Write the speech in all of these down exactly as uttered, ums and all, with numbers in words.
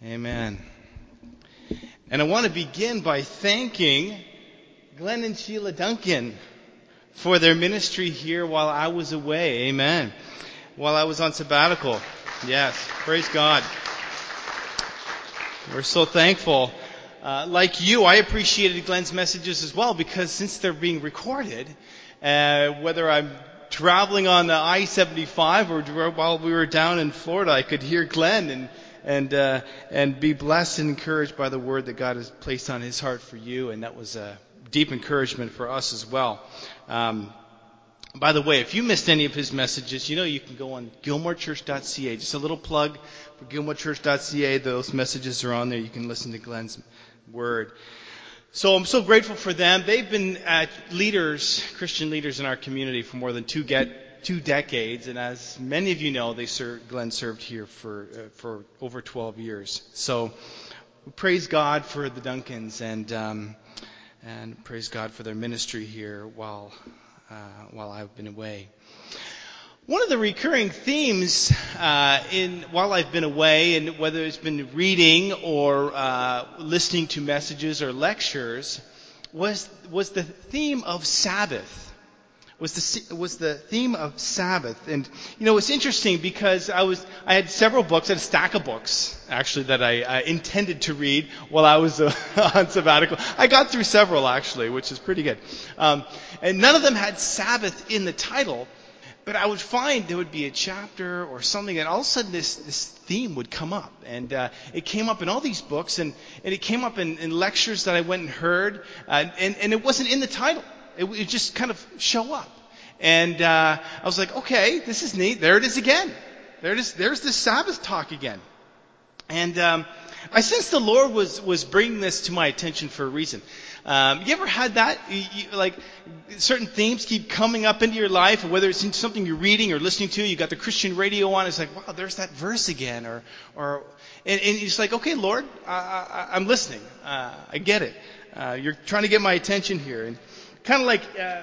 Amen. And I want to begin by thanking Glenn and Sheila Duncan for their ministry here while I was away. Amen. While I was on sabbatical. Yes. Praise God. We're so thankful. Uh, like you, I appreciated Glenn's messages as well because since they're being recorded, uh, whether I'm traveling on the I seventy-five or while we were down in Florida, I could hear Glenn and and uh, and be blessed and encouraged by the word that God has placed on his heart for you, and that was a deep encouragement for us as well. Um, by the way, if you missed any of his messages, you know you can go on gilmore church dot c a. Just a little plug for gilmore church dot c a. Those messages are on there. You can listen to Glenn's word. So I'm so grateful for them. They've been uh, leaders, Christian leaders in our community for more than two get. Two decades, and as many of you know, they served, Glenn served here for uh, for over twelve years. So, we praise God for the Duncans, and um, and praise God for their ministry here while uh, while I've been away. One of the recurring themes uh, in while I've been away, and whether it's been reading or uh, listening to messages or lectures, was was the theme of Sabbath. was the was the theme of Sabbath. And you know, it's interesting because I was I had several books, I had a stack of books actually that I, I intended to read while I was uh, on sabbatical. I got through several actually, which is pretty good. Um, and none of them had Sabbath in the title, but I would find there would be a chapter or something, and all of a sudden this this theme would come up, and uh, it came up in all these books, and, and it came up in, in lectures that I went and heard, uh, and and it wasn't in the title. It would just kind of show up. And uh, I was like, okay, this is neat. There it is again. There it is. There's this Sabbath talk again. And um, I sensed the Lord was, was bringing this to my attention for a reason. Um, you ever had that? You, you, like certain themes keep coming up into your life, whether it's in something you're reading or listening to, you got the Christian radio on, it's like, wow, there's that verse again. Or, or, and, and it's like, okay, Lord, I, I, I'm listening. Uh, I get it. Uh, you're trying to get my attention here. And kind of like uh,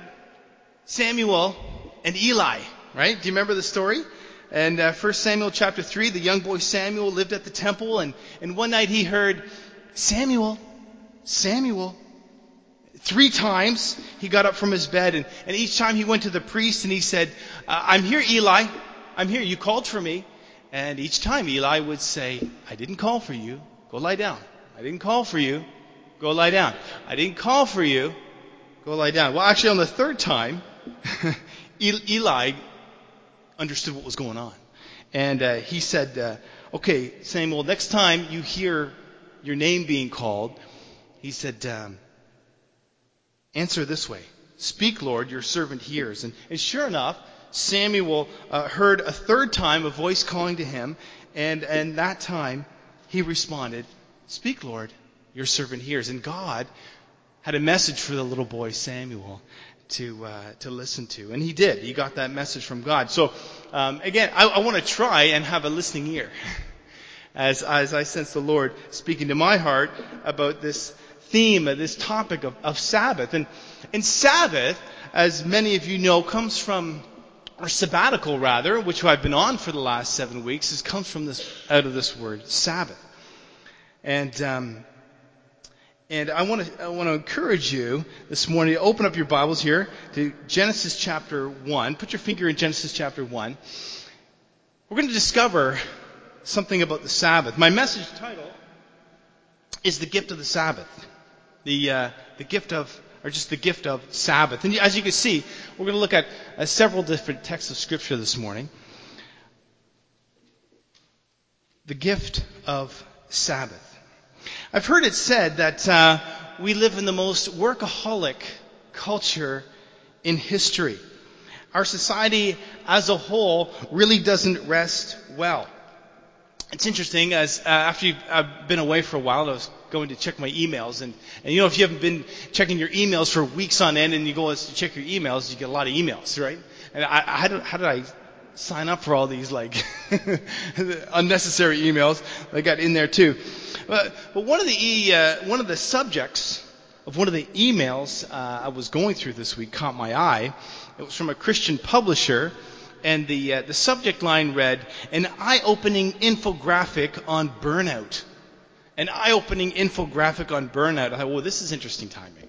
Samuel and Eli, right? Do you remember the story? And uh, First Samuel chapter three, the young boy Samuel lived at the temple, and, and one night he heard, Samuel, Samuel. Three times he got up from his bed, and, and each time he went to the priest and he said, uh, I'm here, Eli. I'm here. You called for me. And each time Eli would say, I didn't call for you. Go lie down. I didn't call for you. Go lie down. I didn't call for you. Go lie down. Well, actually, on the third time, Eli understood what was going on. And uh, he said, uh, okay, Samuel, next time you hear your name being called, he said, um, answer this way. Speak, Lord, your servant hears. And, and sure enough, Samuel uh, heard a third time a voice calling to him. And, and that time, he responded, Speak, Lord, your servant hears. And God had a message for the little boy Samuel to uh, to listen to, and he did. He got that message from God. So um, again, I, I want to try and have a listening ear, as as I sense the Lord speaking to my heart about this theme, this topic of, of Sabbath. And and Sabbath, as many of you know, comes from, or sabbatical rather, which I've been on for the last seven weeks, is comes from this out of this word Sabbath, and. Um, And I want to I want to encourage you this morning to open up your Bibles here to Genesis chapter one. Put your finger in Genesis chapter one. We're going to discover something about the Sabbath. My message title is The Gift of the Sabbath. The uh, the gift of, or just the gift of Sabbath. And as you can see, we're going to look at uh, several different texts of Scripture this morning. The gift of Sabbath. I've heard it said that uh, we live in the most workaholic culture in history. Our society as a whole really doesn't rest well. It's interesting, as uh, after you've uh, been away for a while, I was going to check my emails, and, and you know, if you haven't been checking your emails for weeks on end, and you go to check your emails, you get a lot of emails, right? And I, I, how, did, how did I sign up for all these like unnecessary emails? I got in there too. But, but one of the uh, one of the subjects of one of the emails uh, I was going through this week caught my eye. It was from a Christian publisher, and the uh, the subject line read, "An eye-opening infographic on burnout." an eye-opening infographic on burnout. I thought, well, this is interesting timing.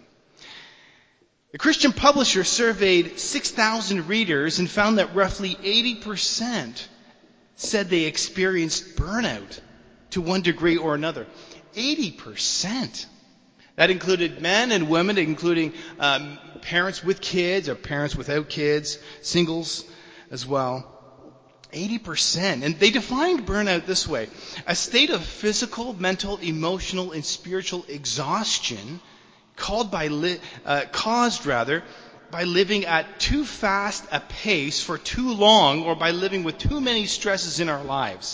The Christian Publisher surveyed six thousand readers and found that roughly eighty percent said they experienced burnout to one degree or another. eighty percent. That included men and women, including um, parents with kids or parents without kids, singles as well. eighty percent. And they defined burnout this way: a state of physical, mental, emotional, and spiritual exhaustion called by li- uh, caused rather by living at too fast a pace for too long, or by living with too many stresses in our lives.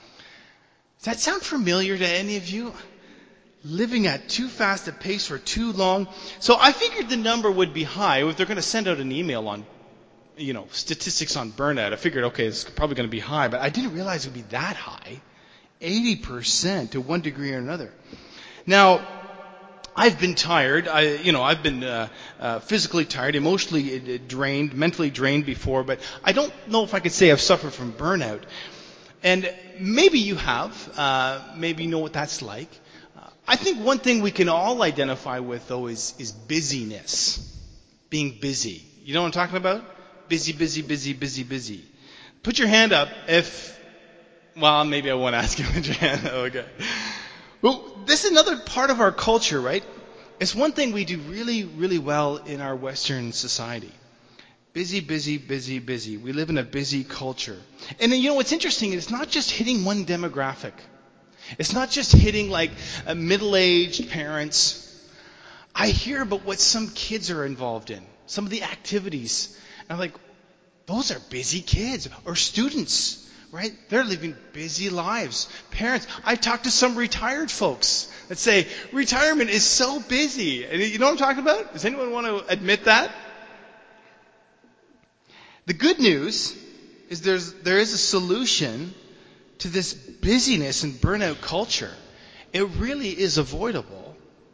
Does that sound familiar to any of you? Living at too fast a pace for too long. So I figured the number would be high. If they're going to send out an email on, you know, statistics on burnout, I figured, okay, it's probably going to be high, but I didn't realize it would be that high. eighty percent to one degree or another. Now, I've been tired. I, you know, I've been uh, uh, physically tired, emotionally drained, mentally drained before, but I don't know if I could say I've suffered from burnout. And maybe you have. Uh, maybe you know what that's like. Uh, I think one thing we can all identify with, though, is, is busyness. Being busy. You know what I'm talking about? Busy, busy, busy, busy, busy. Put your hand up if, well, maybe I won't ask you to put your hand up. Okay. Well, this is another part of our culture, right? It's one thing we do really, really well in our Western society. Busy, busy, busy, busy. We live in a busy culture. And then, you know, what's interesting is it's not just hitting one demographic. It's not just hitting like uh, middle-aged parents. I hear about what some kids are involved in, some of the activities. And I'm like, those are busy kids or students, right? They're living busy lives. Parents, I talked to some retired folks that say retirement is so busy. And you know what I'm talking about? Does anyone want to admit that? The good news is there's, there is a solution to this busyness and burnout culture. It really is avoidable.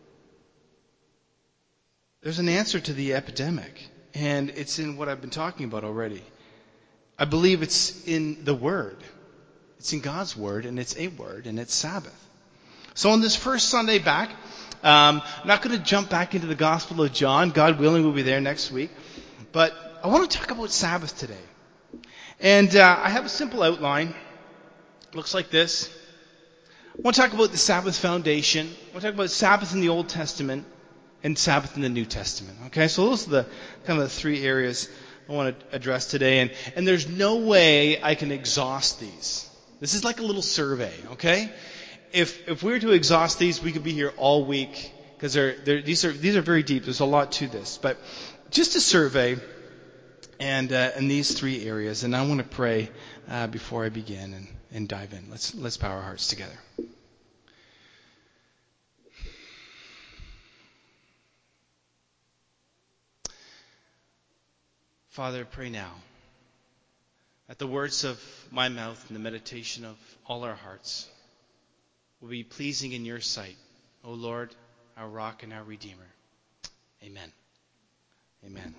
There's an answer to the epidemic, and it's in what I've been talking about already. I believe it's in the Word. It's in God's Word, and it's a Word, and it's Sabbath. So on this first Sunday back, um, I'm not going to jump back into the Gospel of John. God willing, we'll be there next week. But I want to talk about Sabbath today. And uh, I have a simple outline. It looks like this. I want to talk about the Sabbath foundation. I want to talk about Sabbath in the Old Testament and Sabbath in the New Testament. Okay, so those are the kind of the three areas I want to address today. And, and there's no way I can exhaust these. This is like a little survey, okay? If if we were to exhaust these, we could be here all week because they're, they're, these are these are very deep. There's a lot to this. But just a survey and uh, in these three areas. And I want to pray uh, before I begin and, and dive in. Let's let's bow our hearts together. Father, I pray now that the words of my mouth and the meditation of all our hearts will be pleasing in your sight, O Lord, our rock and our redeemer. Amen. Amen.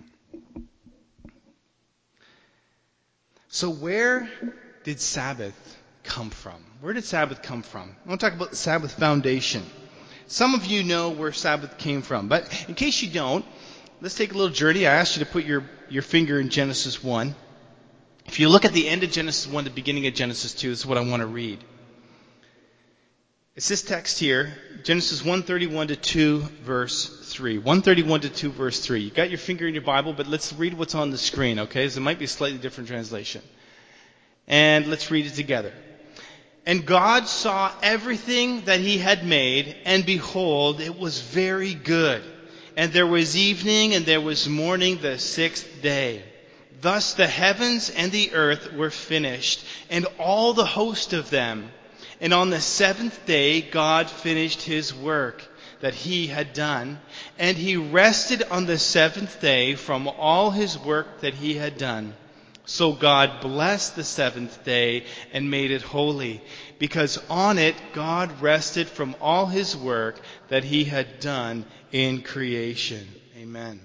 So where did Sabbath come from? Where did Sabbath come from? I want to talk about the Sabbath foundation. Some of you know where Sabbath came from, but in case you don't, let's take a little journey. I asked you to put your, your finger in Genesis one. If you look at the end of Genesis one, the beginning of Genesis two, this is what I want to read. It's this text here, Genesis one thirty-one to two, verse three. one thirty-one to two, verse three. You got your finger in your Bible, but let's read what's on the screen, okay? So it might be a slightly different translation. And let's read it together. And God saw everything that he had made, and behold, it was very good. And there was evening, and there was morning the sixth day. Thus the heavens and the earth were finished, and all the host of them. And on the seventh day God finished his work that he had done, and he rested on the seventh day from all his work that he had done. So God blessed the seventh day and made it holy, because on it God rested from all his work that he had done in creation. Amen.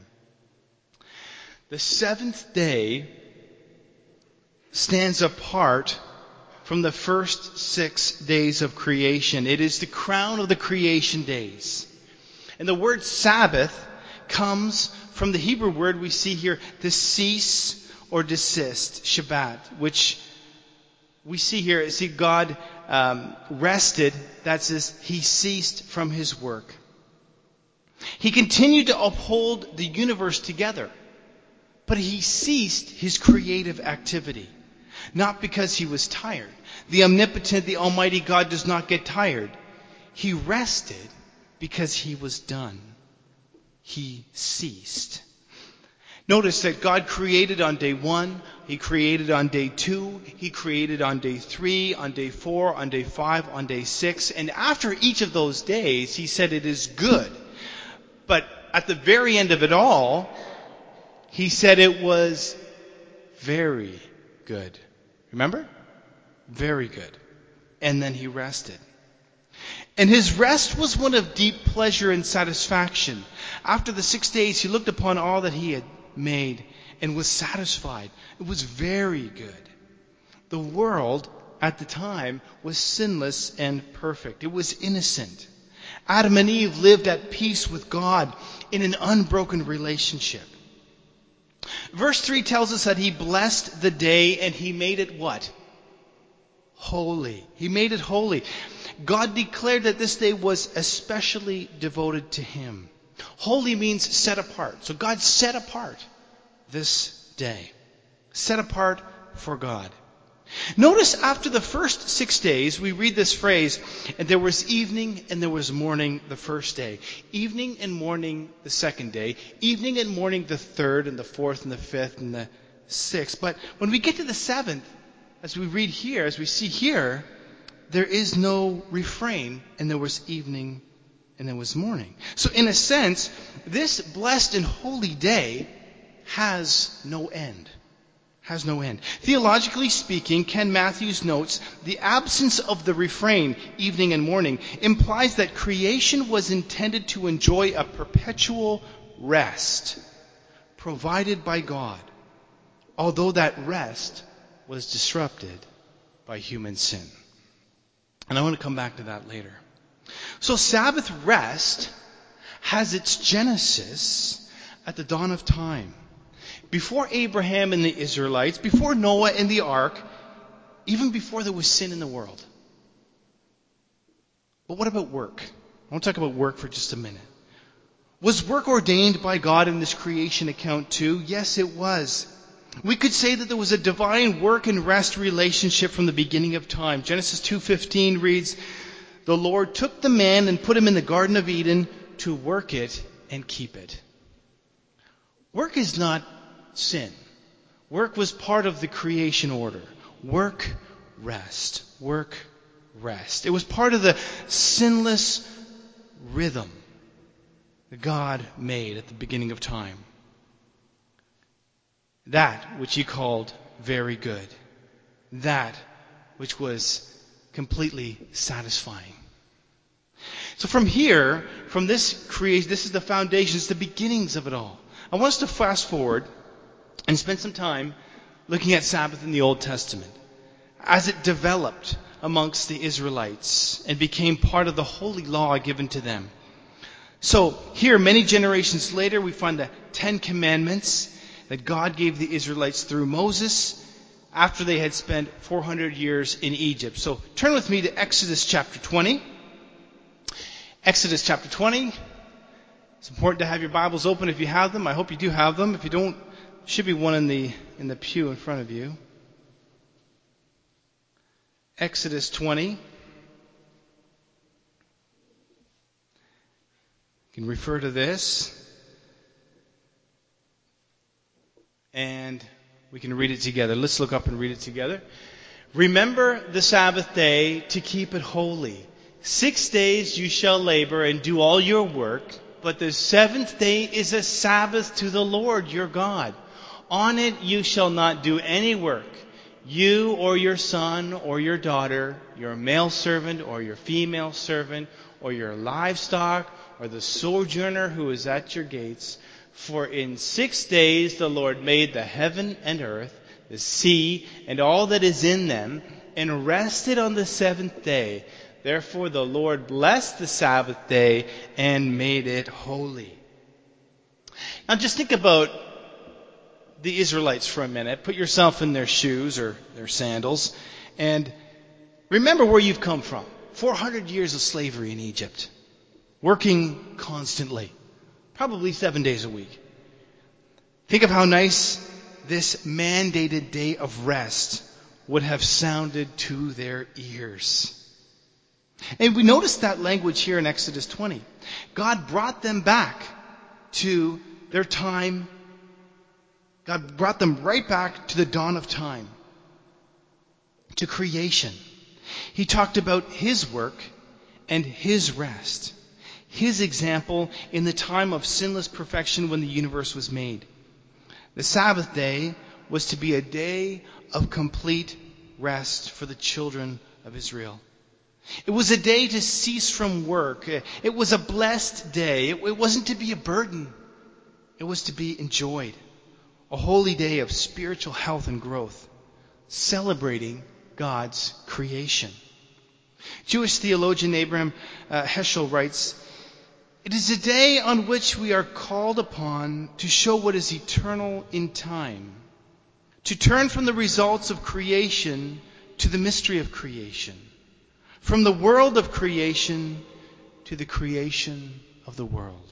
The seventh day stands apart from the first six days of creation. It is the crown of the creation days. And the word Sabbath comes from the Hebrew word we see here, to cease or desist, Shabbat, which we see here. See, God um, rested. That says he ceased from his work. He continued to uphold the universe together, but he ceased his creative activity. Not because he was tired. The omnipotent, the almighty God does not get tired. He rested because he was done. He ceased. Notice that God created on day one, he created on day two, he created on day three, on day four, on day five, on day six, and after each of those days, he said it is good. But at the very end of it all, he said it was very good. Remember? Very good. And then he rested. And his rest was one of deep pleasure and satisfaction. After the six days, he looked upon all that he had made and was satisfied. It was very good. The world at the time was sinless and perfect. It was innocent. Adam and Eve lived at peace with God in an unbroken relationship. Verse three tells us that he blessed the day and he made it what? Holy. He made it holy. God declared that this day was especially devoted to him. Holy means set apart. So God set apart this day. Set apart for God. Notice after the first six days, we read this phrase, and there was evening and there was morning the first day. Evening and morning the second day. Evening and morning the third and the fourth and the fifth and the sixth. But when we get to the seventh, as we read here, as we see here, there is no refrain, and there was evening and there was morning. So in a sense, this blessed and holy day has no end. Has no end. Theologically speaking, Ken Matthews notes, the absence of the refrain, evening and morning, implies that creation was intended to enjoy a perpetual rest provided by God, although that rest was disrupted by human sin. And I want to come back to that later. So Sabbath rest has its genesis at the dawn of time. Before Abraham and the Israelites, before Noah and the ark, even before there was sin in the world. But what about work? I want to talk about work for just a minute. Was work ordained by God in this creation account too? Yes, it was. We could say that there was a divine work and rest relationship from the beginning of time. Genesis two fifteen reads, "The Lord took the man and put him in the Garden of Eden to work it and keep it." Work is not sin. Work was part of the creation order. Work, rest. Work, rest. It was part of the sinless rhythm that God made at the beginning of time. That which he called very good. That which was completely satisfying. So from here, from this creation, this is the foundation, it's the beginnings of it all. I want us to fast forward and spend some time looking at Sabbath in the Old Testament as it developed amongst the Israelites and became part of the holy law given to them. So here, many generations later, we find the Ten Commandments that God gave the Israelites through Moses after they had spent four hundred years in Egypt. So turn with me to Exodus chapter twenty. Exodus chapter twenty. It's important to have your Bibles open if you have them. I hope you do have them. If you don't, there should be one in the in the pew in front of you. Exodus twenty. You can refer to this. And we can read it together. Let's look up and read it together. "Remember the Sabbath day to keep it holy. Six days you shall labor and do all your work, but the seventh day is a Sabbath to the Lord your God. On it you shall not do any work, you or your son or your daughter, your male servant or your female servant, or your livestock, or the sojourner who is at your gates. For in six days the Lord made the heaven and earth, the sea, and all that is in them, and rested on the seventh day. Therefore the Lord blessed the Sabbath day and made it holy. Now just think about the Israelites for a minute. Put yourself in their shoes or their sandals and remember where you've come from. four hundred years of slavery in Egypt. Working constantly. Probably seven days a week. Think of how nice this mandated day of rest would have sounded to their ears. And we notice that language here in Exodus twenty. God brought them back to their time. God brought them right back to the dawn of time. To creation. He talked about His work and His rest. His example in the time of sinless perfection when the universe was made. The Sabbath day was to be a day of complete rest for the children of Israel. It was a day to cease from work. It was a blessed day. It wasn't to be a burden. It was to be enjoyed. A holy day of spiritual health and growth, celebrating God's creation. Jewish theologian Abraham uh, Heschel writes, "It is a day on which we are called upon to show what is eternal in time, to turn from the results of creation to the mystery of creation, from the world of creation to the creation of the world."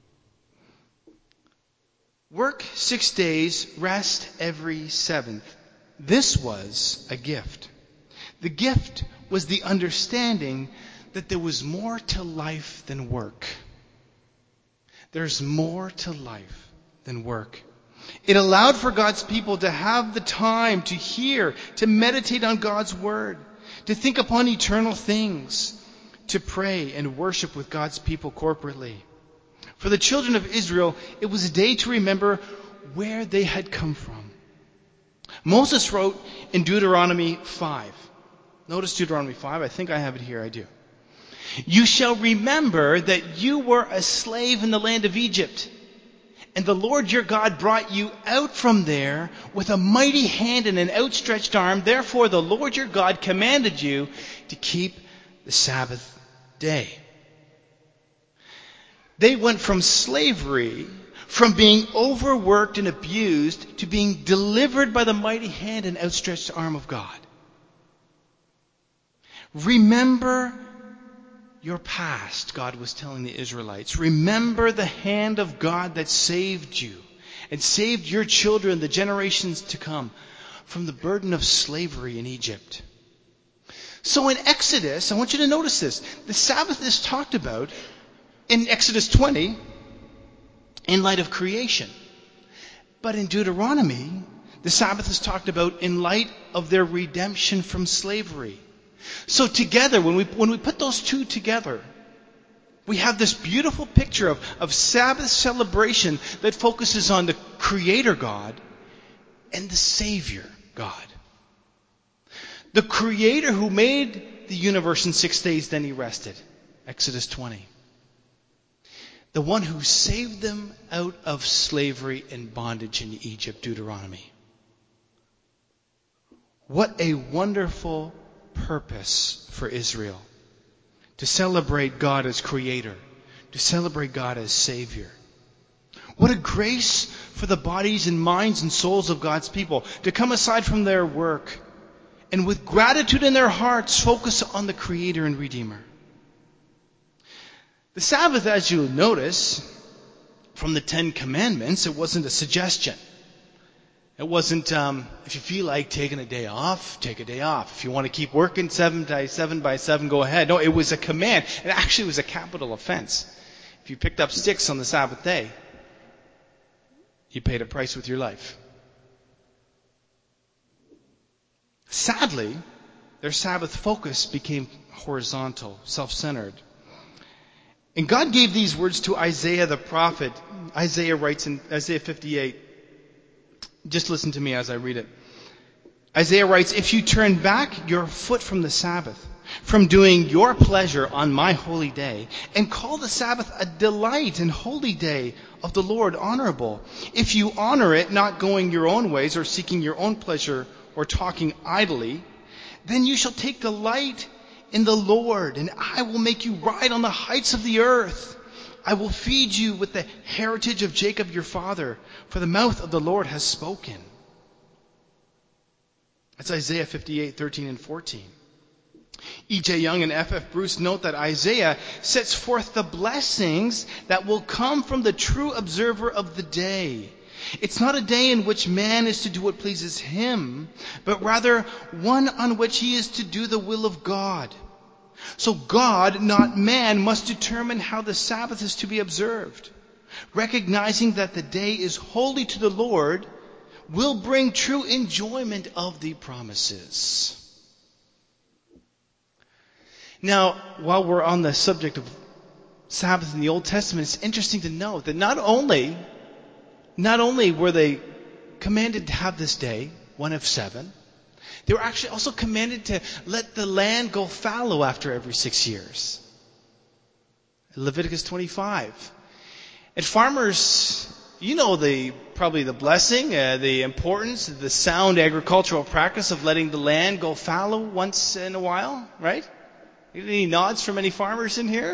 Work six days, rest every seventh. This was a gift. The gift was the understanding that there was more to life than work. There's more to life than work. It allowed for God's people to have the time to hear, to meditate on God's word, to think upon eternal things, to pray and worship with God's people corporately. For the children of Israel, it was a day to remember where they had come from. Moses wrote in Deuteronomy five. Notice Deuteronomy five. I think I have it here. I do. "You shall remember that you were a slave in the land of Egypt, and the Lord your God brought you out from there with a mighty hand and an outstretched arm. Therefore the Lord your God commanded you to keep the Sabbath day." They went from slavery, from being overworked and abused, to being delivered by the mighty hand and outstretched arm of God. Remember your past, God was telling the Israelites. Remember the hand of God that saved you and saved your children, the generations to come, from the burden of slavery in Egypt. So in Exodus, I want you to notice this. The Sabbath is talked about in Exodus twenty in light of creation. But in Deuteronomy, the Sabbath is talked about in light of their redemption from slavery. So together, when we when we put those two together, we have this beautiful picture of, of Sabbath celebration that focuses on the Creator God and the Savior God. The Creator who made the universe in six days, then He rested. Exodus twenty. The one who saved them out of slavery and bondage in Egypt, Deuteronomy. What a wonderful purpose for Israel. To celebrate God as Creator. To celebrate God as Savior. What a grace for the bodies and minds and souls of God's people to come aside from their work and with gratitude in their hearts focus on the Creator and Redeemer. The Sabbath, as you'll notice from the Ten Commandments, it wasn't a suggestion. It wasn't, um, if you feel like taking a day off, take a day off. If you want to keep working seven by seven by seven, go ahead. No, it was a command. It actually was a capital offense. If you picked up sticks on the Sabbath day, you paid a price with your life. Sadly, their Sabbath focus became horizontal, self-centered. And God gave these words to Isaiah the prophet. Isaiah writes in Isaiah fifty-eight. Just listen to me as I read it. Isaiah writes, "If you turn back your foot from the Sabbath, from doing your pleasure on my holy day, and call the Sabbath a delight and holy day of the Lord, honorable, if you honor it, not going your own ways or seeking your own pleasure or talking idly, Then you shall take delight in the Lord, and I will make you ride on the heights of the earth. I will feed you with the heritage of Jacob your father, for the mouth of the Lord has spoken. That's Isaiah fifty-eight, thirteen and fourteen. E J Young and F F Bruce note that Isaiah sets forth the blessings that will come from the true observer of the day. It's not a day in which man is to do what pleases him, but rather one on which he is to do the will of God. So God, not man, must determine how the Sabbath is to be observed. Recognizing that the day is holy to the Lord will bring true enjoyment of the promises. Now, while we're on the subject of Sabbath in the Old Testament, it's interesting to note that not only, not only were they commanded to have this day, one of seven, they were actually also commanded to let the land go fallow after every six years. Leviticus twenty-five. And farmers, you know the probably the blessing, uh, the importance, the sound agricultural practice of letting the land go fallow once in a while, right? Any nods from any farmers in here?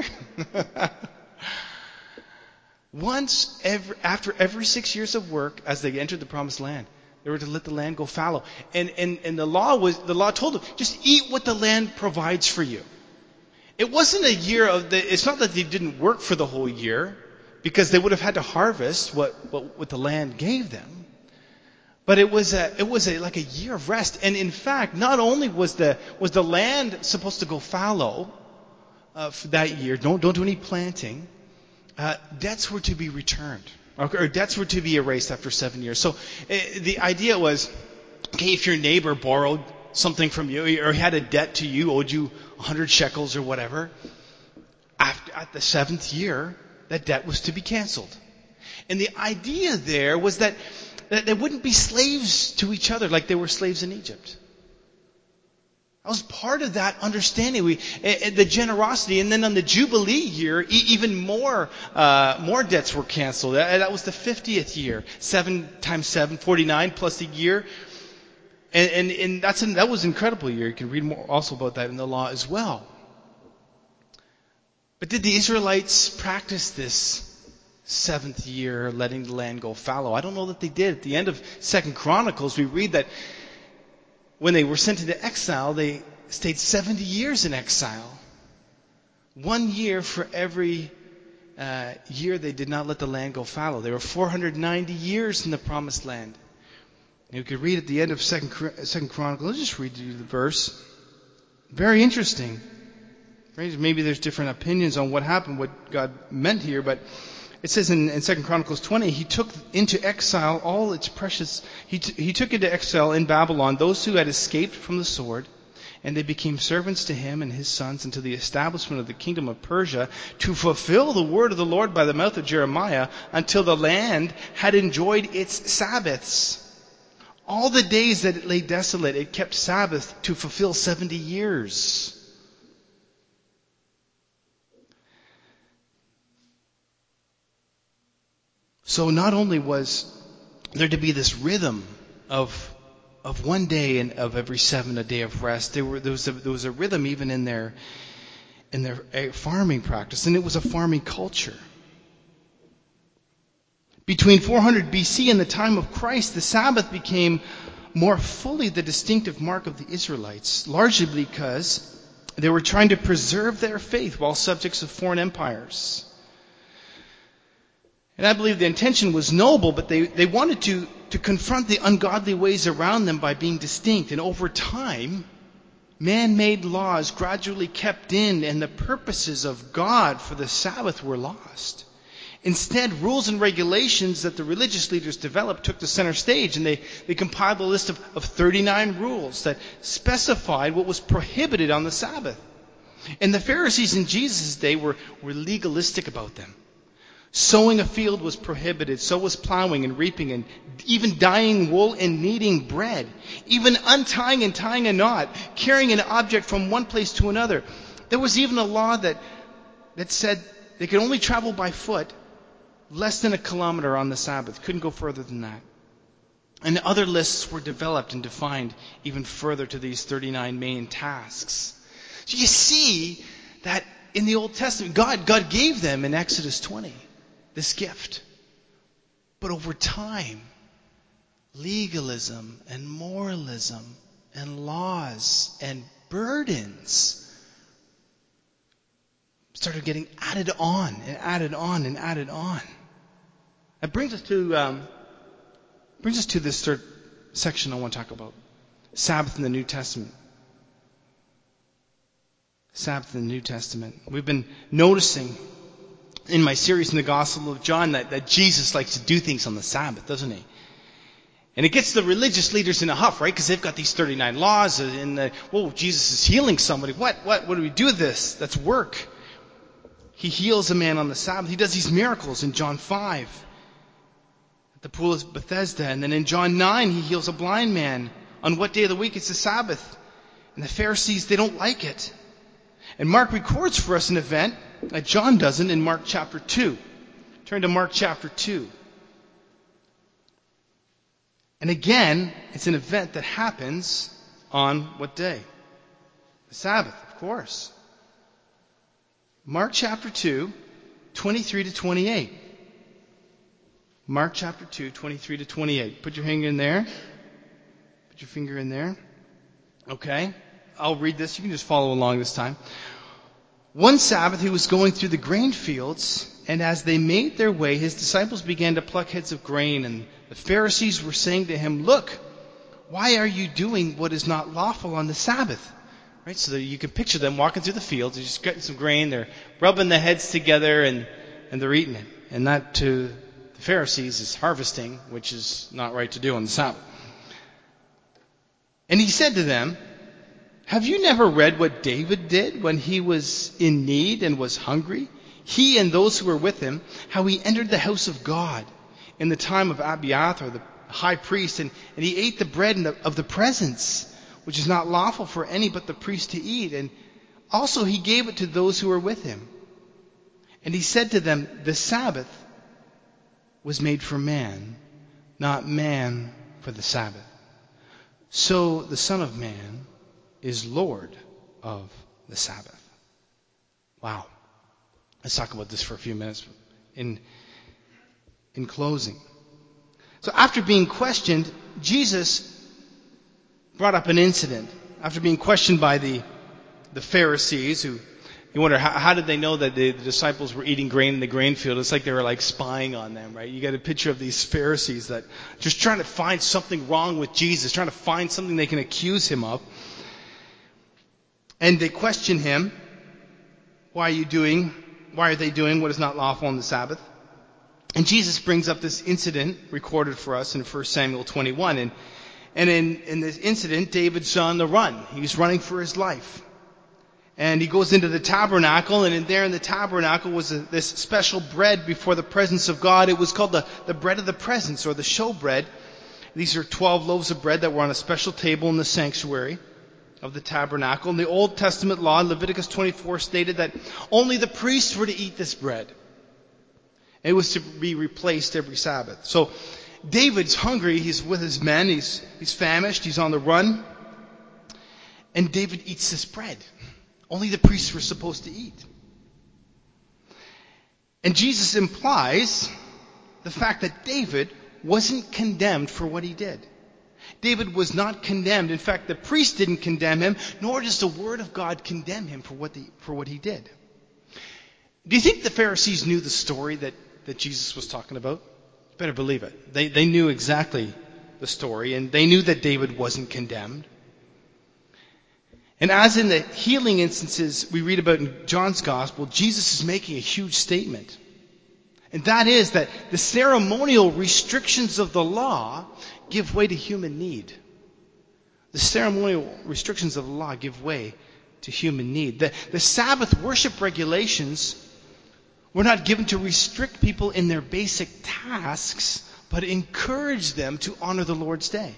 Once every, after every six years of work, as they entered the promised land, they were to let the land go fallow. And, and, and the law was, the law told them, just eat what the land provides for you. It wasn't a year of the, it's not that they didn't work for the whole year, because they would have had to harvest what, what, what the land gave them. But it was a, it was a, like a year of rest. And in fact, not only was the, was the land supposed to go fallow, uh, for that year, don't, don't do any planting, uh, debts were to be returned. Or debts were to be erased after seven years. So uh, the idea was, okay, if your neighbor borrowed something from you, or had a debt to you, owed you a hundred shekels or whatever, after, at the seventh year, that debt was to be canceled. And the idea there was that, that they wouldn't be slaves to each other like they were slaves in Egypt. That was part of that understanding. We, uh, the generosity, and then on the Jubilee year, e- even more uh, more debts were canceled. That, that was the fiftieth year, seven times seven, forty-nine plus a year, and and, and that's an, that was an incredible year. You can read more also about that in the law as well. But did the Israelites practice this seventh year, letting the land go fallow? I don't know that they did. At the end of Second Chronicles, we read that when they were sent into exile, they stayed seventy years in exile. One year for every uh, year they did not let the land go fallow. They were four hundred ninety years in the promised land. And you could read at the end of Second, Second Chronicles. Let's just read you the verse. Very interesting. Maybe there's different opinions on what happened, what God meant here, but it says in, in Second Chronicles twenty, he took into exile all its precious, he, t- he took into exile in Babylon those who had escaped from the sword, and they became servants to him and his sons until the establishment of the kingdom of Persia, to fulfill the word of the Lord by the mouth of Jeremiah, until the land had enjoyed its Sabbaths. All the days that it lay desolate, it kept Sabbath to fulfill seventy years. So not only was there to be this rhythm of of one day and of every seven a day of rest, there were there was a, there was a rhythm even in their in their farming practice, and it was a farming culture. Between four hundred B C and the time of Christ, the Sabbath became more fully the distinctive mark of the Israelites, largely because they were trying to preserve their faith while subjects of foreign empires. And I believe the intention was noble, but they, they wanted to, to confront the ungodly ways around them by being distinct. And over time, man-made laws gradually kept in, and the purposes of God for the Sabbath were lost. Instead, rules and regulations that the religious leaders developed took the center stage, and they, they compiled a list of, of thirty-nine rules that specified what was prohibited on the Sabbath. And the Pharisees in Jesus' day were, were legalistic about them. Sowing a field was prohibited, so was plowing and reaping, and even dyeing wool and kneading bread. Even untying and tying a knot, carrying an object from one place to another. There was even a law that, that said they could only travel by foot less than a kilometer on the Sabbath. Couldn't go further than that. And other lists were developed and defined even further to these thirty-nine main tasks. So you see that in the Old Testament, God, God gave them in Exodus twenty this gift. But over time, legalism and moralism and laws and burdens started getting added on and added on and added on. That brings us to um, brings us to this third section I want to talk about: Sabbath in the New Testament. Sabbath in the New Testament. We've been noticing in my series in the Gospel of John that, that Jesus likes to do things on the Sabbath, doesn't he? And it gets the religious leaders in a huff, right? Because they've got these thirty-nine laws, and the, whoa, Jesus is healing somebody. What? What? What do we do with this? That's work. He heals a man on the Sabbath. He does these miracles in John five at the pool of Bethesda, and then in John nine he heals a blind man. On what day of the week? It's the Sabbath. And the Pharisees, they don't like it. And Mark records for us an event that John doesn't in Mark chapter two. Turn to Mark chapter two. And again, it's an event that happens on what day? The Sabbath, of course. Mark chapter two, twenty-three to twenty-eight. Mark chapter two, twenty-three to twenty-eight. Put your finger in there. Put your finger in there. Okay. I'll read this. You can just follow along this time. One Sabbath he was going through the grain fields, and as they made their way, his disciples began to pluck heads of grain, and the Pharisees were saying to him, "Look, why are you doing what is not lawful on the Sabbath?" Right? So that you can picture them walking through the fields, they're just getting some grain, they're rubbing the heads together, and, and they're eating it. And that to the Pharisees is harvesting, which is not right to do on the Sabbath. And he said to them, "Have you never read what David did when he was in need and was hungry? He and those who were with him, how he entered the house of God in the time of Abiathar, the high priest, and, and he ate the bread the, of the presence, which is not lawful for any but the priest to eat. And also he gave it to those who were with him. And he said to them, the Sabbath was made for man, not man for the Sabbath. So the Son of Man is Lord of the Sabbath." Wow. Let's talk about this for a few minutes in, in closing. So after being questioned, Jesus brought up an incident. After being questioned by the, the Pharisees, who, you wonder, how, how did they know that the, the disciples were eating grain in the grain field? It's like they were like spying on them, right? You got a picture of these Pharisees that just trying to find something wrong with Jesus, trying to find something they can accuse him of. And they question him, why are you doing, why are they doing what is not lawful on the Sabbath? And Jesus brings up this incident recorded for us in First Samuel twenty-one. And, and in, in this incident, David's on the run. He's running for his life. And he goes into the tabernacle, and in there in the tabernacle was a, this special bread before the presence of God. It was called the, the bread of the presence, or the showbread. These are twelve loaves of bread that were on a special table in the sanctuary of the tabernacle. In the Old Testament law, Leviticus twenty-four stated that only the priests were to eat this bread. It was to be replaced every Sabbath. So David's hungry. He's with his men. He's, he's famished. He's on the run. And David eats this bread. Only the priests were supposed to eat. And Jesus implies the fact that David wasn't condemned for what he did. David was not condemned. In fact, the priest didn't condemn him, nor does the Word of God condemn him for what, the, for what he did. Do you think the Pharisees knew the story that, that Jesus was talking about? You better believe it. They, they knew exactly the story, and they knew that David wasn't condemned. And as in the healing instances we read about in John's Gospel, Jesus is making a huge statement. And that is that the ceremonial restrictions of the law give way to human need. The ceremonial restrictions of the law give way to human need. The, the Sabbath worship regulations were not given to restrict people in their basic tasks, but encourage them to honor the Lord's day.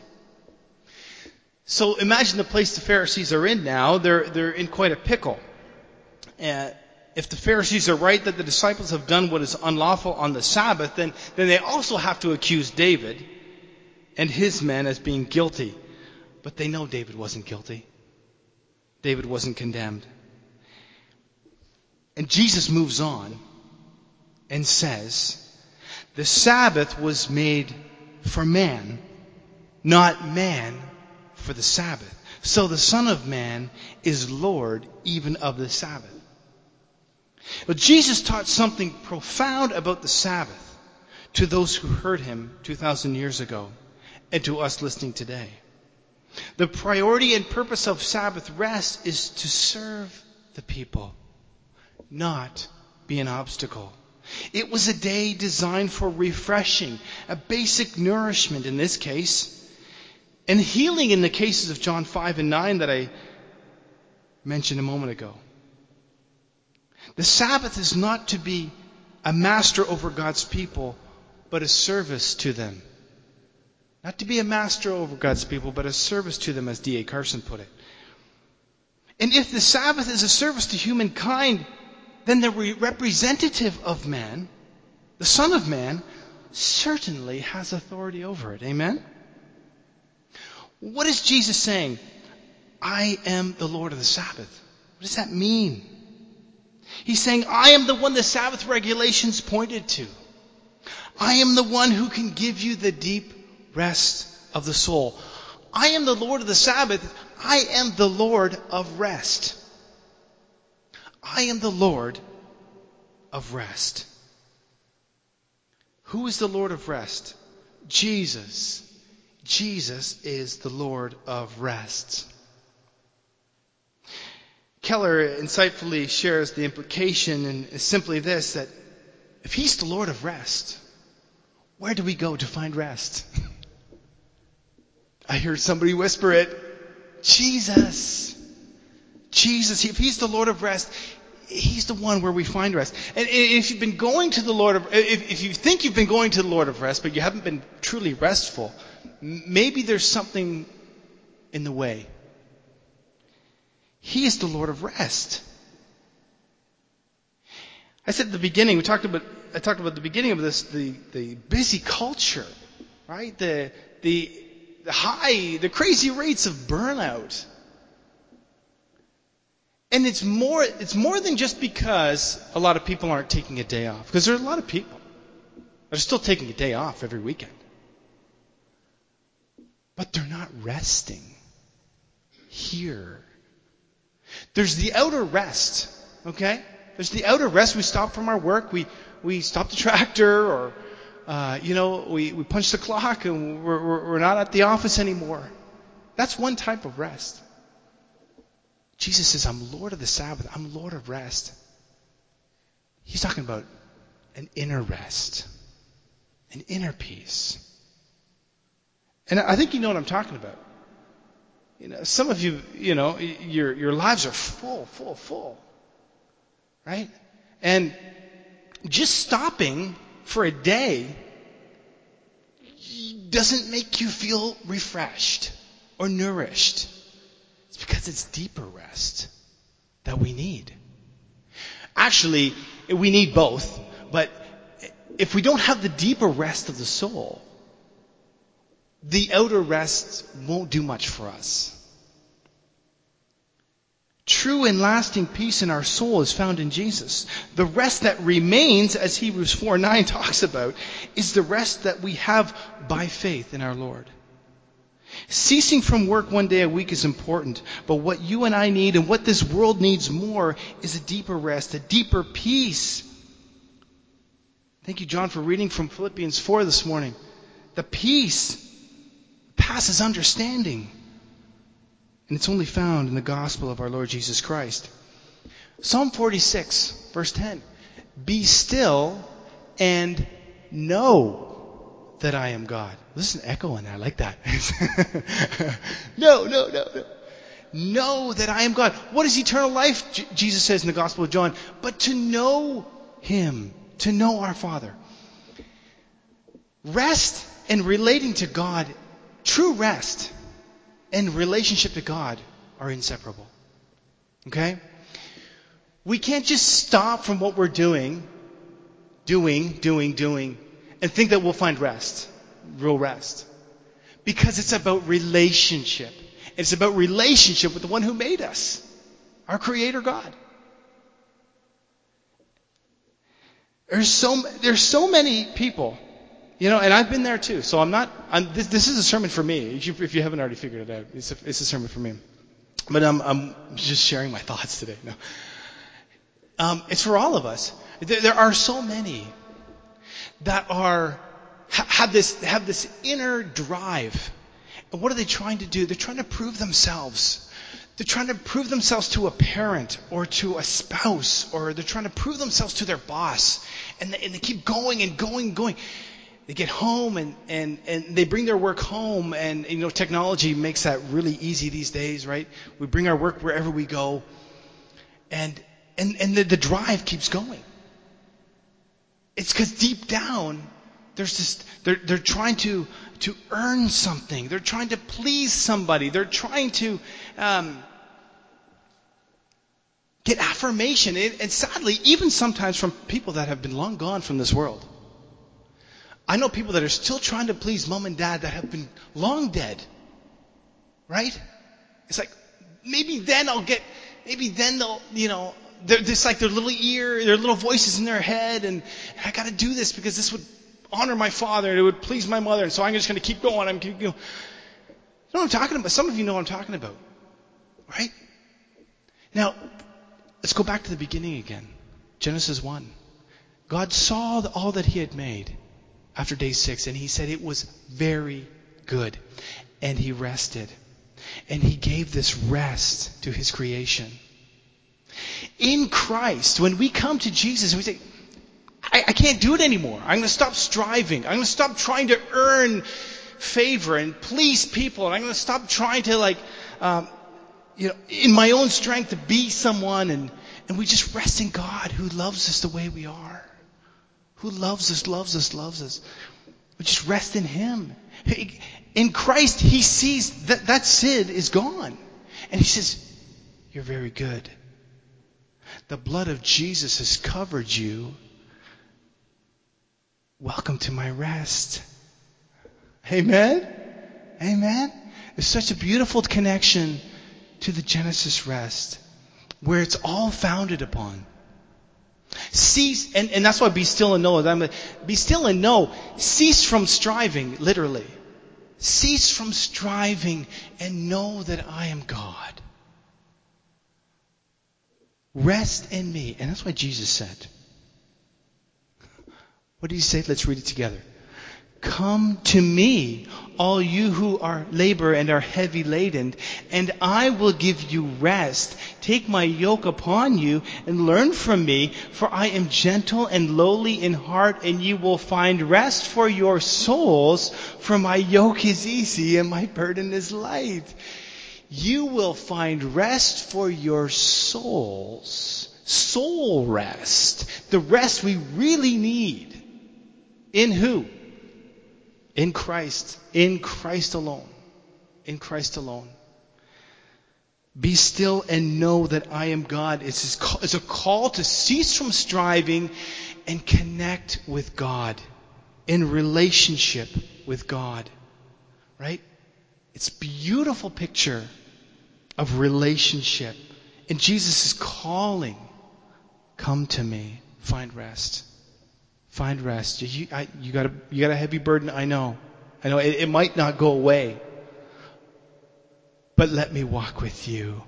So imagine the place the Pharisees are in now. They're, they're in quite a pickle. Uh, if the Pharisees are right that the disciples have done what is unlawful on the Sabbath, then, then they also have to accuse David. and his men as being guilty. But they know David wasn't guilty. David wasn't condemned. And Jesus moves on and says, the Sabbath was made for man, not man for the Sabbath. So the Son of Man is Lord even of the Sabbath. But Jesus taught something profound about the Sabbath to those who heard him two thousand years ago and to us listening today. The priority and purpose of Sabbath rest is to serve the people, not be an obstacle. It was a day designed for refreshing, a basic nourishment in this case, and healing in the cases of John five and nine that I mentioned a moment ago. The Sabbath is not to be a master over God's people, but a service to them. Not to be a master over God's people, but a service to them, as D A Carson put it. And if the Sabbath is a service to humankind, then the re- representative of man, the Son of Man, certainly has authority over it. Amen? What is Jesus saying? I am the Lord of the Sabbath. What does that mean? He's saying, I am the one the Sabbath regulations pointed to. I am the one who can give you the deep rest of the soul. I am the Lord of the Sabbath. I am the Lord of rest. I am the Lord of rest. Who is the Lord of rest? Jesus. Jesus is the Lord of rest. Keller insightfully shares the implication, and is simply this, that if he's the Lord of rest, where do we go to find rest? I heard somebody whisper it. Jesus. Jesus. If he's the Lord of rest, he's the one where we find rest. And if you've been going to the Lord of, if, if you think you've been going to the Lord of rest, but you haven't been truly restful, maybe there's something in the way. He is the Lord of rest. I said at the beginning, we talked about, I talked about the beginning of this, the, the busy culture, right? The, the, the high, the crazy rates of burnout. And it's more, it's more than just because a lot of people aren't taking a day off. Because there are a lot of people that are still taking a day off every weekend. But they're not resting here. There's the outer rest, okay? There's the outer rest. We stop from our work. We we stop the tractor, or uh, you know, we, we punch the clock, and we're, we're we're not at the office anymore. That's one type of rest. Jesus says, "I'm Lord of the Sabbath. I'm Lord of rest." He's talking about an inner rest, an inner peace. And I think you know what I'm talking about. You know, some of you, you know, your your lives are full, full, full. Right? And just stopping for a day doesn't make you feel refreshed or nourished. It's because it's deeper rest that we need. Actually, we need both, but if we don't have the deeper rest of the soul, the outer rest won't do much for us. True and lasting peace in our soul is found in Jesus. The rest that remains, as Hebrews four nine talks about, is the rest that we have by faith in our Lord. Ceasing from work one day a week is important, but what you and I need, and what this world needs more, is a deeper rest, a deeper peace. Thank you, John, for reading from Philippians four this morning. The peace passes understanding. And it's only found in the gospel of our Lord Jesus Christ. Psalm forty-six, verse ten. Be still and know that I am God. Listen, echo in there. I like that. no, no, no, no. Know that I am God. What is eternal life? J- Jesus says in the Gospel of John. But to know Him, to know our Father. Rest and relating to God, true rest and relationship to God are inseparable. Okay? We can't just stop from what we're doing, doing, doing, doing, and think that we'll find rest, real rest. Because it's about relationship. It's about relationship with the one who made us, our Creator God. There's so there's so many people, you know, and I've been there too. So I'm not. I'm, this, this is a sermon for me. If you, if you haven't already figured it out, it's a, it's a sermon for me. But I'm I'm just sharing my thoughts today. No, um, it's for all of us. There, there are so many that are ha, have this have this inner drive. And what are they trying to do? They're trying to prove themselves. They're trying to prove themselves to a parent or to a spouse, or they're trying to prove themselves to their boss. And they, and they keep going and going and going. They get home and, and, and they bring their work home. And, you know, technology makes that really easy these days, right? We bring our work wherever we go. And, and, and the, the drive keeps going. It's because deep down, there's this, they're, they're trying to, to earn something. They're trying to please somebody. They're trying to, um, get affirmation. And, and sadly, even sometimes from people that have been long gone from this world. I know people that are still trying to please mom and dad that have been long dead. Right? It's like, maybe then I'll get, maybe then they'll, you know, they're just like their little ear, their little voices in their head, and, and I gotta do this because this would honor my father and it would please my mother, and so I'm just gonna keep going. I'm keep going. You know what I'm talking about? Some of you know what I'm talking about. Right? Now, let's go back to the beginning again. Genesis one. God saw all that he had made after day six, and he said it was very good. And he rested. And he gave this rest to his creation. In Christ, when we come to Jesus, we say, I, I can't do it anymore. I'm going to stop striving. I'm going to stop trying to earn favor and please people. And I'm going to stop trying to, like, um, you know, in my own strength to be someone. And, and we just rest in God who loves us the way we are. Who loves us, loves us, loves us. We just rest in him. In Christ, he sees that that sin is gone. And he says, you're very good. The blood of Jesus has covered you. Welcome to my rest. Amen? Amen? There's such a beautiful connection to the Genesis rest, where it's all founded upon. Cease, and, and that's why be still and know. I'm, be still and know. Cease from striving, literally. Cease from striving and know that I am God. Rest in me. And that's what Jesus said. What did he say? Let's read it together. Come to me, all you who are labor and are heavy laden, and I will give you rest. Take my yoke upon you and learn from me, for I am gentle and lowly in heart, and you will find rest for your souls, for my yoke is easy and my burden is light. You will find rest for your souls. Soul rest. The rest we really need. In who? In Christ. In Christ alone. In Christ alone. Be still and know that I am God. It's a call to cease from striving and connect with God. In relationship with God. Right? It's a beautiful picture of relationship. And Jesus is calling. Come to me. Find rest. Find rest. You, I, you got a, you got a heavy burden. I know. I know it, it might not go away. But let me walk with you.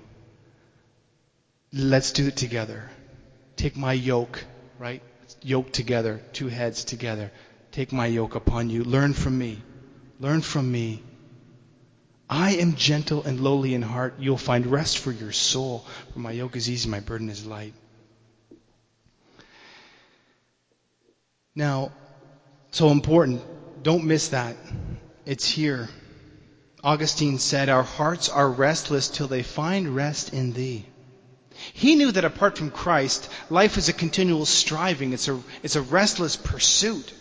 Let's do it together. Take my yoke, right? Yoke together. Two heads together. Take my yoke upon you. Learn from me. Learn from me. I am gentle and lowly in heart. You'll find rest for your soul. For my yoke is easy, my burden is light. Now, so important. Don't miss that. It's here. Augustine said, our hearts are restless till they find rest in thee. He knew that apart from Christ, life is a continual striving. It's a, it's a restless pursuit.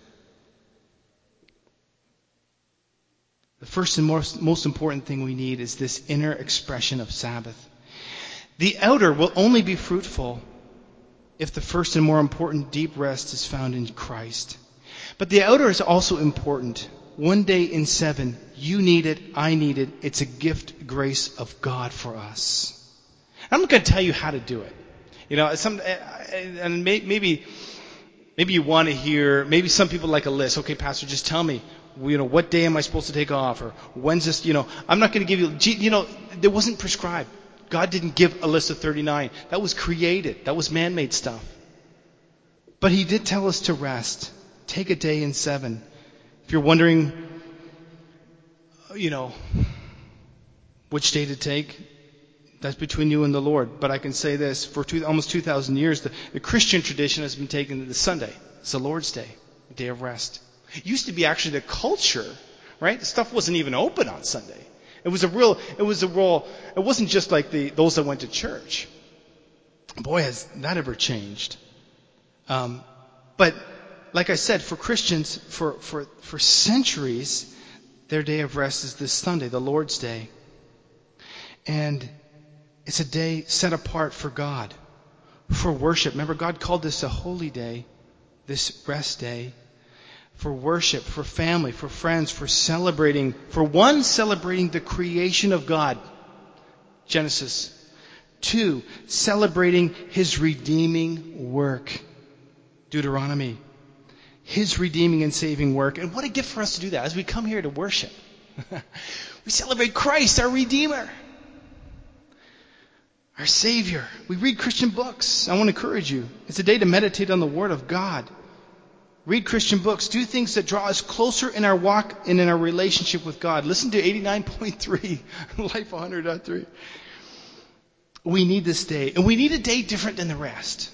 The first and most, most important thing we need is this inner expression of Sabbath. The outer will only be fruitful if the first and more important deep rest is found in Christ. But the outer is also important. One day in seven. You need it. I need it. It's a gift, grace of God for us. I'm not going to tell you how to do it. You know, some, and maybe, maybe you want to hear, maybe some people like a list. Okay, Pastor, just tell me, you know, what day am I supposed to take off? Or when's this, you know, I'm not going to give you, you know, there wasn't prescribed. God didn't give a list of thirty-nine. That was created. That was man-made stuff. But he did tell us to rest. Take a day in seven. If you're wondering, you know, which day to take, that's between you and the Lord. But I can say this, for two, almost two thousand years, the, the Christian tradition has been taken to Sunday. It's the Lord's Day, a day of rest. It used to be actually the culture, right? The stuff wasn't even open on Sunday. It was a real, it was a real, it wasn't just like the those that went to church. Boy, has that ever changed. Um, but like I said, for Christians, for, for, for centuries, their day of rest is this Sunday, the Lord's Day. And it's a day set apart for God, for worship. Remember, God called this a holy day, this rest day, for worship, for family, for friends, for celebrating, for one, celebrating the creation of God, Genesis. Two, celebrating His redeeming work, Deuteronomy. His redeeming and saving work. And what a gift for us to do that as we come here to worship. We celebrate Christ, our Redeemer, our Savior. We read Christian books. I want to encourage you. It's a day to meditate on the Word of God. Read Christian books. Do things that draw us closer in our walk and in our relationship with God. Listen to eighty-nine point three, Life one hundred point three. We need this day. And we need a day different than the rest.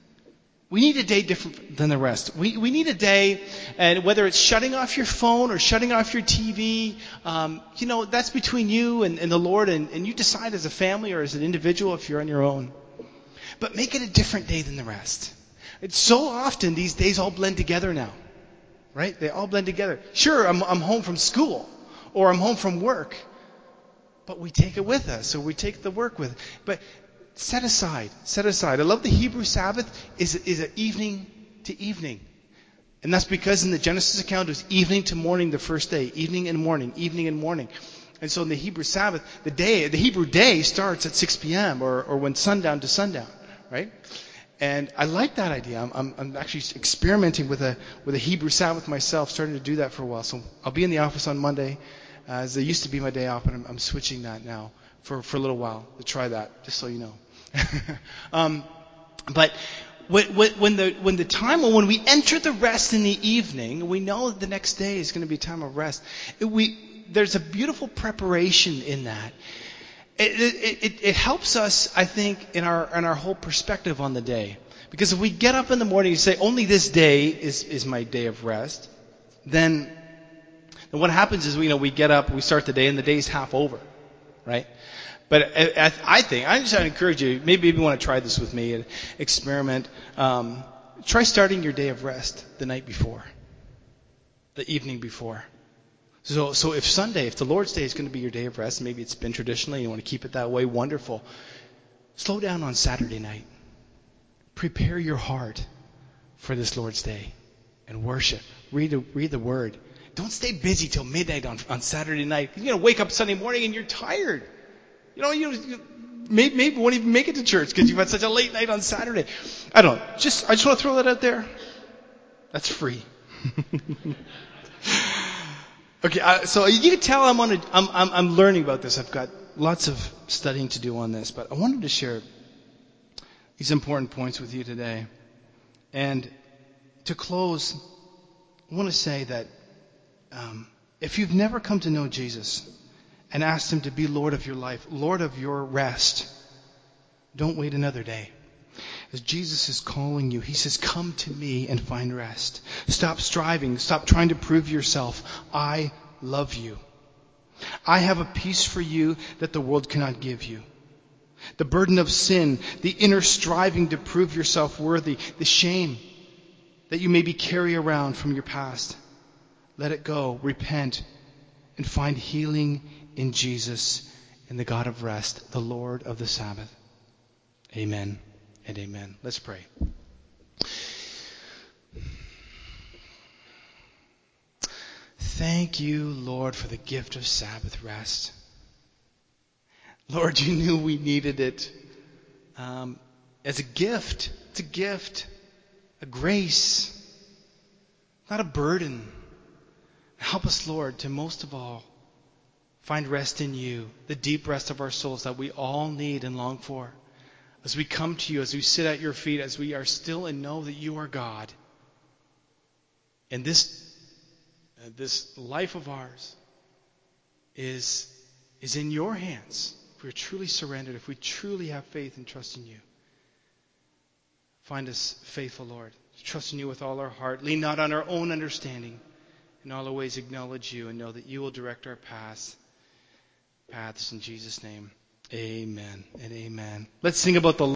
We need a day different than the rest. We we need a day, and whether it's shutting off your phone or shutting off your T V, um, you know, that's between you and, and the Lord, and, and you decide as a family or as an individual if you're on your own. But make it a different day than the rest. It's so often these days all blend together now, right? They all blend together. Sure, I'm I'm home from school or I'm home from work, but we take it with us, or we take the work with. But Set aside, set aside. I love the Hebrew Sabbath is is an evening to evening. And that's because in the Genesis account it was evening to morning the first day. Evening and morning, evening and morning. And so in the Hebrew Sabbath, the day, the Hebrew day starts at six p.m. or, or when sundown to sundown, right? And I like that idea. I'm, I'm, I'm actually experimenting with a with a Hebrew Sabbath myself, starting to do that for a while. So I'll be in the office on Monday, uh, as it used to be my day off, but I'm, I'm switching that now for, for a little while to try that, just so you know. um, but when, when the when the time when we enter the rest in the evening, we know the next day is going to be a time of rest. It, we there's a beautiful preparation in that. It, it, it, it helps us, I think, in our in our whole perspective on the day. Because if we get up in the morning and say only this day is is my day of rest, then then what happens is we you know we get up, we start the day, and the day's half over, right? But I think, I just encourage you, maybe you want to try this with me and experiment. Um, try starting your day of rest the night before, the evening before. So, so if Sunday, if the Lord's Day is going to be your day of rest, maybe it's been traditionally, you want to keep it that way, wonderful. Slow down on Saturday night. Prepare your heart for this Lord's Day and worship. Read the, read the Word. Don't stay busy till midnight on, on Saturday night. You're going to wake up Sunday morning and you're tired. You know, you, you maybe, maybe won't even make it to church because you've had such a late night on Saturday. I don't know. Just, I just want to throw that out there. That's free. Okay, uh, so you can tell I'm on a, I'm, I'm, I'm learning about this. I've got lots of studying to do on this, but I wanted to share these important points with you today. And to close, I want to say that um, if you've never come to know Jesus and asked Him to be Lord of your life, Lord of your rest, don't wait another day. As Jesus is calling you, He says, come to me and find rest. Stop striving. Stop trying to prove yourself. I love you. I have a peace for you that the world cannot give you. The burden of sin, the inner striving to prove yourself worthy, the shame that you maybe carry around from your past, let it go. Repent and find healing in Jesus and the God of rest, the Lord of the Sabbath. Amen and amen. Let's pray. Thank you, Lord, for the gift of Sabbath rest. Lord, you knew we needed it um, as a gift. It's a gift, a grace, not a burden. Help us, Lord, to most of all find rest in you, the deep rest of our souls that we all need and long for. As we come to you, as we sit at your feet, as we are still and know that you are God. And this, uh, this life of ours is, is in your hands. If we're truly surrendered, if we truly have faith and trust in you. Find us faithful, Lord. Trust in you with all our heart. Lean not on our own understanding. In all our ways acknowledge you and know that you will direct our paths. Paths in Jesus' name. Amen and amen. Let's sing about the